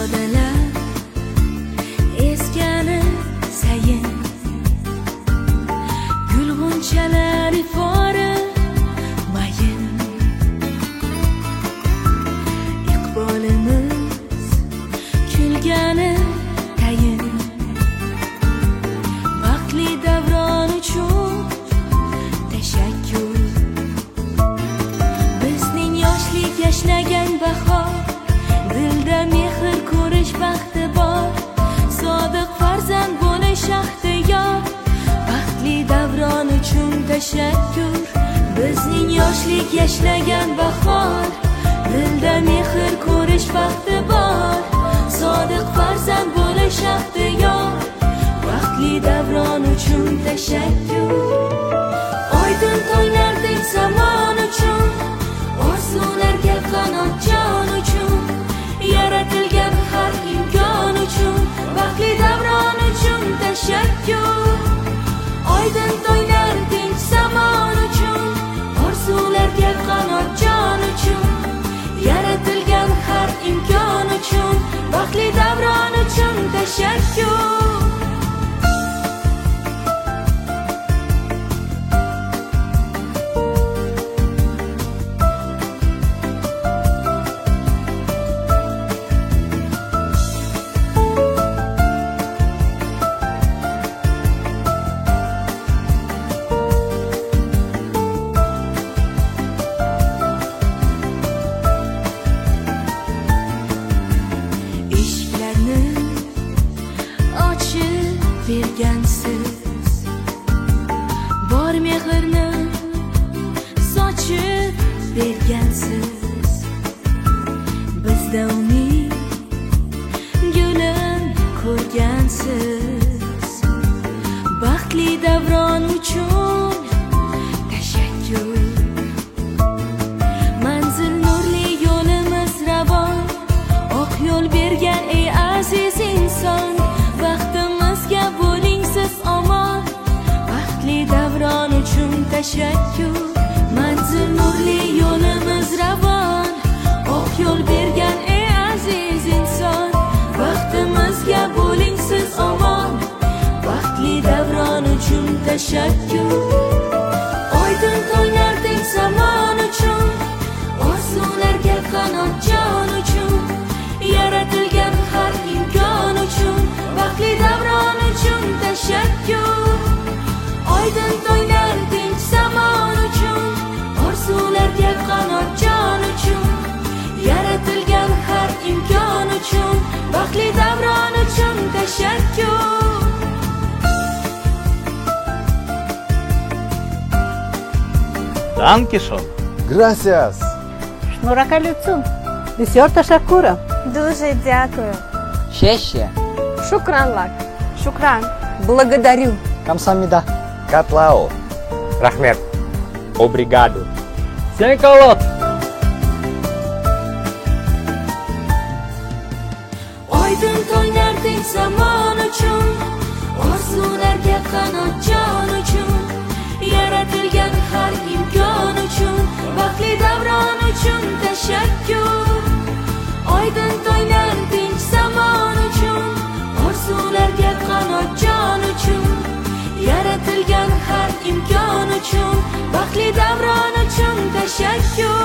ifodalar eskani sayin gulg'unchalar ifori mayin iqbolimiz kulgani tayin vaqtli davron uchun tashakkur bizning yoshlik yashnagan bahor dilda mehr ko'rish baxti bor sodiq farzand bo'lish ahdi yor baxtli davron uchun tashakkur bizning yoshlik yashnagan bahor dilda mehr ko'rish baxti bor sodiq farzand bo'lish ahdi yor baxtli davron uchun tashakkur oydin tonglardek zamon uchun orzularga qanot jon uchun yaratilgan har imkon uchun baxtli davron uchun tashakkur oydin tonglardek zamon uchun orzularga qanot jon uchun yaratilgan har imkon uchun baxtli davron uchun tashakkur bergansiz bor mehrni sochib bergansiz bizda umid gulin ko'rgansiz baxtli davron uchun tashakkur manzil nurli yo'limiz ravon oq yo'l bergan ey aziz inson baxtimizga bo'ling siz omon baxtli davron uchun tashakkur manzil nurli yo'limiz ravon oq yo'l bergan ey aziz inson baxtimizga bo'ling siz omon baxtli davron uchun tashakkur oydin tonglardek zamon uchun orzularga qanot jon uchun yaratilgan har imkon uchun baxtli davron uchun tashakkur oydin tonglardek zamon uchun orzularga qanot jon uchun yaratilgan har imkon uchun baxtli davron uchun tashakkur Dankeschön. Gracias. Шнуракалюцу. Бисёр ташаккура. Дуже дякую. Шеще. Шукран лак. Шукран. Благодарю. Камсамида. Katlao. Rahmet. Obrigado. Senkolot. oydin tonglardek zamon uchun orzularga qanot jon uchun yaratilgan har imkon uchun baxtli davron uchun tashakkur oydin tonglardek zamon uchun orzularga qanot jon uchun yaratilgan har imkon uchun baxtli davron uchun tashakkur